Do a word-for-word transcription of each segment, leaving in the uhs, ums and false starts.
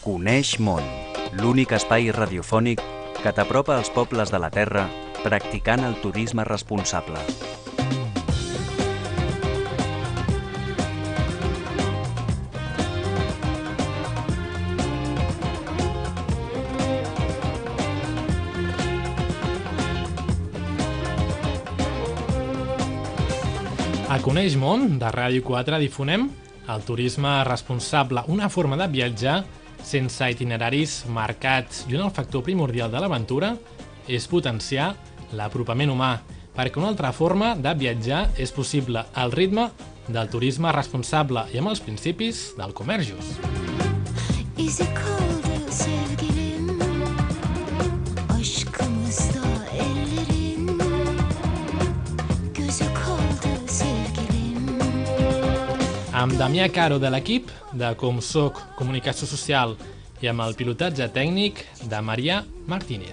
Coneix món, l'únic espai radiofònic que t'apropa als pobles de la Terra practicant el turisme responsable. A Coneix món, de Ràdio quatre, difonem el turisme responsable, una forma de viatjar sense itineraris marcats, i un factor primordial de l'aventura és potenciar l'apropament humà, perquè una altra forma de viatjar és possible al ritme del turisme responsable i amb els principis del comerç just. Amb Damià Caro de l'equip de Com Soc Comunicació Social i amb el pilotatge tècnic de Marià Martínez.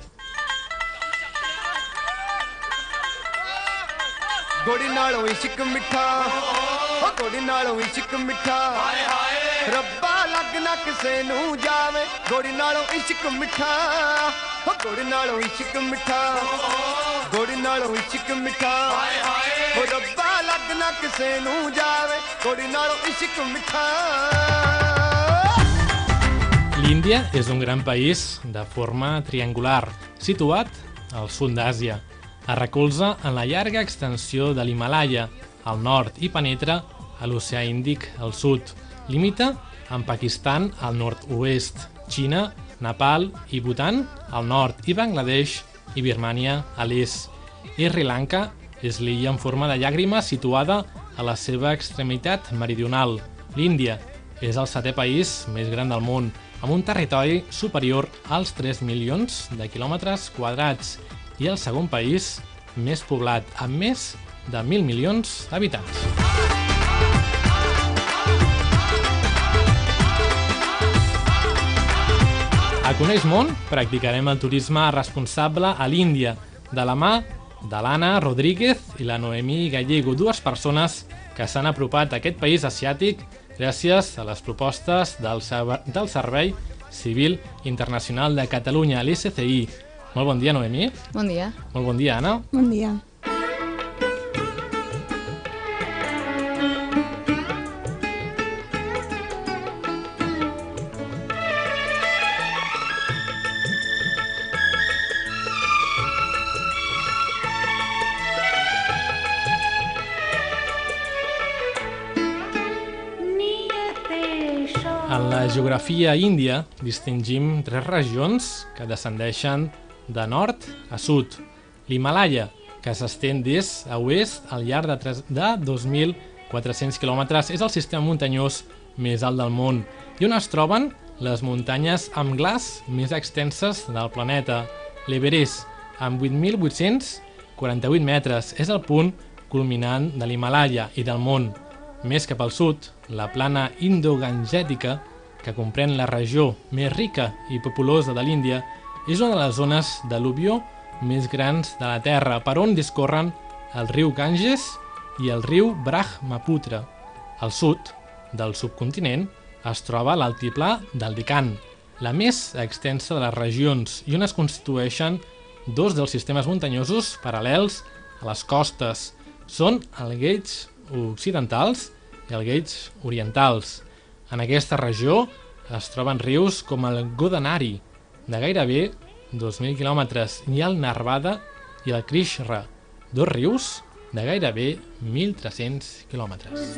ਗੋੜੀ ਨਾਲੋਂ ਇਸ਼ਕ ਮਿੱਠਾ ਓ ਗੋੜੀ ਨਾਲੋਂ ਇਸ਼ਕ ਮਿੱਠਾ ਹਾਏ ਹਾਏ ਰੱਬਾ ਲੱਗਣਾ ਕਿਸੇ ਨੂੰ ਜਾਵੇ ਗੋੜੀ ਨਾਲੋਂ ਇਸ਼ਕ ਮਿੱਠਾ ਓ ਗੋੜੀ ਨਾਲੋਂ ਇਸ਼ਕ ਮਿੱਠਾ ਗੋੜੀ ਨਾਲੋਂ ਇਸ਼ਕ ਮਿੱਠਾ ਹਾਏ ਹਾਏ ਓ ਰੱਬਾ ਲੱਗਣਾ ਕਿਸੇ ਨੂੰ ਜਾਵੇ ਗੋੜੀ ਨਾਲੋਂ ਇਸ਼ਕ ਮਿੱਠਾ L'Índia és un gran país de forma triangular, situat al sud d'Àsia. Es recolza en la llarga extensió de l'Himàlaia al nord i penetra a l'Oceà Índic al sud. Limita amb Pakistan al nord-oest, Xina, Nepal i Bhutan al nord i Bangladesh i Birmània a l'est. I Sri Lanka és l'illa en forma de llàgrima situada a la seva extremitat meridional. L'Índia és el setè país més gran del món, amb un territori superior als tres milions de quilòmetres quadrats i el segon país més poblat, amb més de mil milions d'habitants. A Coneix món practicarem el turisme responsable a l'Índia, de la mà de l'Anna Rodríguez i la Noemí Gallego, dues persones que s'han apropat a aquest país asiàtic gràcies a les propostes del, del Servei Civil Internacional de Catalunya, l'I C C I. Molt bon dia, Noemí. Bon dia. Molt bon dia, Anna. Bon dia. En la geografia índia distingim tres regions que descendeixen de nord a sud. L'Himàlaia, que s'estén d'est a oest al llarg de, de dos mil quatre-cents quilòmetres, és el sistema muntanyós més alt del món i on es troben les muntanyes amb glaç més extenses del planeta. L'Everest, amb vuit mil vuit-cents quaranta-vuit metres, és el punt culminant de l'Himàlaia i del món. Més cap al sud, la plana indogangètica, que comprèn la regió més rica i populosa de l'Índia, és una de les zones d'al·luvió més grans de la Terra, per on discorren el riu Ganges i el riu Brahmaputra. Al sud del subcontinent es troba l'altiplà del Deccan, la més extensa de les regions, i on es constitueixen dos dels sistemes muntanyosos paral·lels a les costes. Són els Ghats occidentals i els Ghats orientals. En aquesta regió es troben rius com el Godavari, de gairebé dos mil quilòmetres, i el Narmada i el Krishna, dos rius de gairebé mil tres-cents quilòmetres.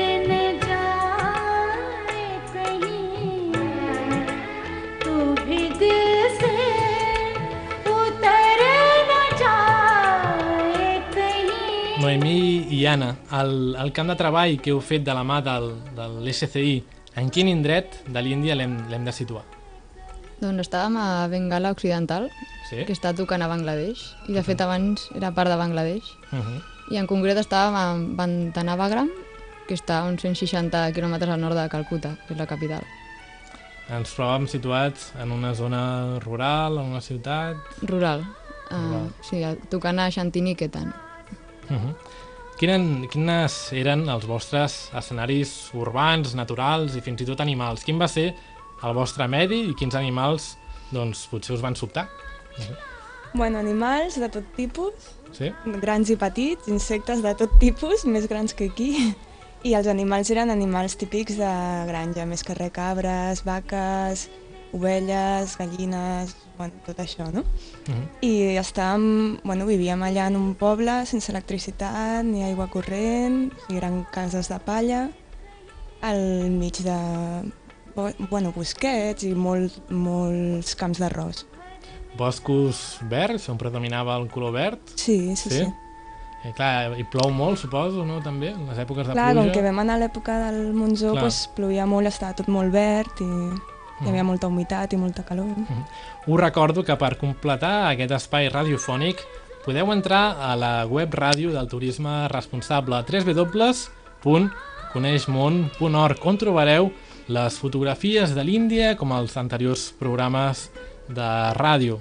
Noemí i Anna, el, el camp de treball que heu fet de la mà del, de l'I C C I, en quin indret de l'Índia l'hem de situar? Doncs estàvem a Bengala Occidental, sí? Que està tocant a Bangladesh, i de fet abans era part de Bangladesh, Uh -huh. i en concret estàvem a Bantanavagram, que està a uns cent seixanta quilòmetres al nord de Calcuta, que és la capital. Ens trobàvem situats en una zona rural, en una ciutat... Rural, rural. Uh, sí, tocant a Shantiniketan. Uh -huh. Quinen, quines eren els vostres escenaris urbans, naturals i fins i tot animals? Quin va ser al vostre medi i quins animals doncs, potser us van sobtar. Bueno, animals de tot tipus, Sí? grans i petits, insectes de tot tipus, més grans que aquí. I els animals eren animals típics de granja, més que res cabres, vaques, ovelles, gallines, bueno, tot això, no? Uh-huh. I estàvem, bueno, vivíem allà en un poble sense electricitat ni aigua corrent, i eren cases de palla, al mig de, bueno, bosquets i molt, molts camps d'arròs. Boscos verds, on predominava el color verd. Sí, sí, sí. sí. Eh, clar, hi plou molt, suposo, no, també, en les èpoques de Clar, pluja. com que vam anar a l'època del monsó, doncs, plovia molt, estava tot molt verd i hi havia molta humitat i molta calor. Uh-huh. Us recordo que per completar aquest espai radiofònic podeu entrar a la web ràdio del turisme responsable w w w punt coneixmon punt org, on trobareu les fotografies de l'Índia com els anteriors programes de ràdio.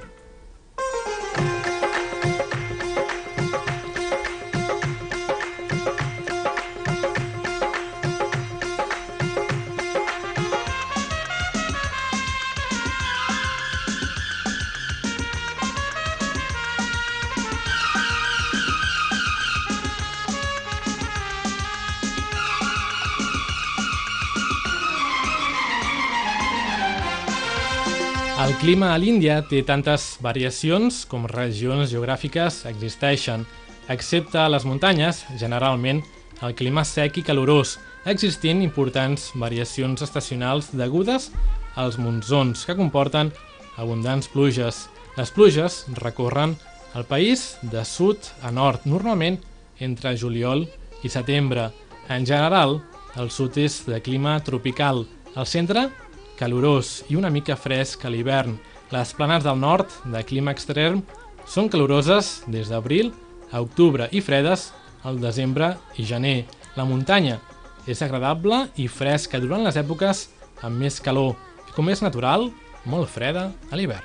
El clima a l'Índia té tantes variacions com regions geogràfiques existeixen. Excepte a les muntanyes, generalment, el clima és sec i calorós, existint importants variacions estacionals degudes als monsons, que comporten abundants pluges. Les pluges recorren el país de sud a nord, normalment entre juliol i setembre. En general, el sud és de clima tropical, el centre calorós i una mica fresc a l'hivern. Les planes del nord, de clima extrem, són caloroses des d'abril a octubre i fredes al desembre i gener. La muntanya és agradable i fresca durant les èpoques amb més calor i, com és natural, molt freda a l'hivern.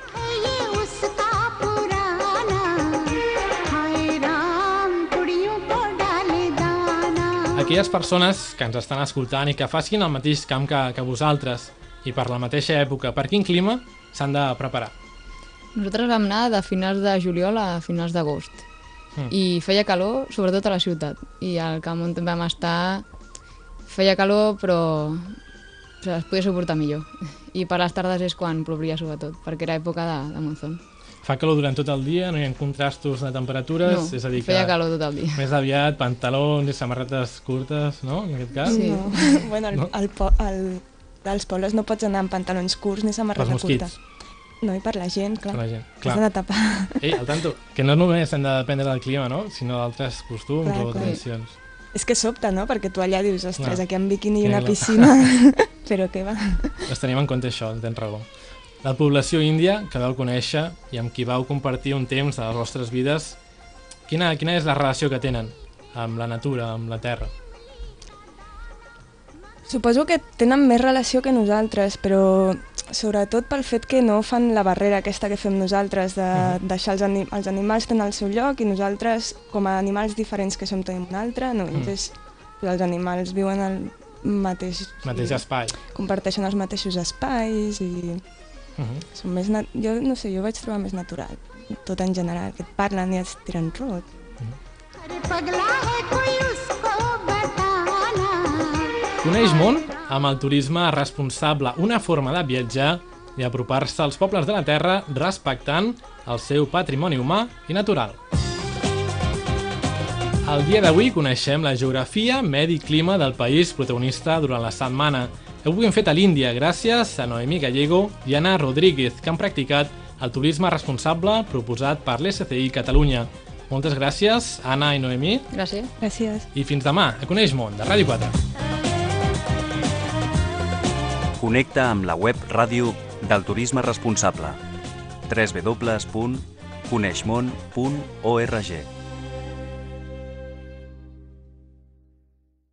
Aquelles persones que ens estan escoltant i que facin el mateix camp que, que vosaltres i per la mateixa època, per quin clima s'han de preparar? Nosaltres vam anar de finals de juliol a finals d'agost. Mm. I feia calor, sobretot a la ciutat. I al camp on vam estar feia calor, però es podia suportar millor. I per les tardes és quan plovia, sobretot, perquè era època de, de monzón. Fa calor durant tot el dia, no hi ha contrastos de temperatures? No, és a dir que feia calor tot el dia. Més aviat pantalons i samarretes curtes, no?, en aquest cas? Sí. No. Bueno, el, el, po el, als pobles no pots anar amb pantalons curts ni samarreta curta. No, i per la gent, clar. Per la gent, clar. Has de tapar. Ei, al tanto, que no només hem de dependre del clima, no?, sinó d'altres costums clar, o tradicions. És que sobta, no?, perquè tu allà dius, ostres, no. aquí amb biquini i una clar. piscina, però què va? Es tenim en compte això, tens raó. La població índia, que vau conèixer i amb qui vau compartir un temps de les vostres vides, quina, quina és la relació que tenen amb la natura, amb la terra? Suposo que tenen més relació que nosaltres, però sobretot pel fet que no fan la barrera aquesta que fem nosaltres, de uh-huh. deixar els, anim els animals tenen el seu lloc i nosaltres, com a animals diferents que som tenim un altre, no, uh-huh. Llavors, els animals viuen al mateix... Mateix espai. Comparteixen els mateixos espais i... Uh-huh. Són més jo no sé, jo vaig trobar més natural, tot en general, que et parlen i et tiren rot. Uh-huh. Coneix món amb el turisme responsable, una forma de viatjar i apropar-se als pobles de la terra respectant el seu patrimoni humà i natural. El dia d'avui coneixem la geografia, medi i clima del país protagonista durant la setmana. Avui hem fet a l'Índia gràcies a Noemí Gallego i Anna Rodríguez, que han practicat el turisme responsable proposat per l'S C I Catalunya. Moltes gràcies, Anna i Noemí. Gràcies. Gràcies. I fins demà, a Coneix Món, de Ràdio quatre. Connecta amb la web ràdio del turisme responsable. w w w punt coneixmon punt org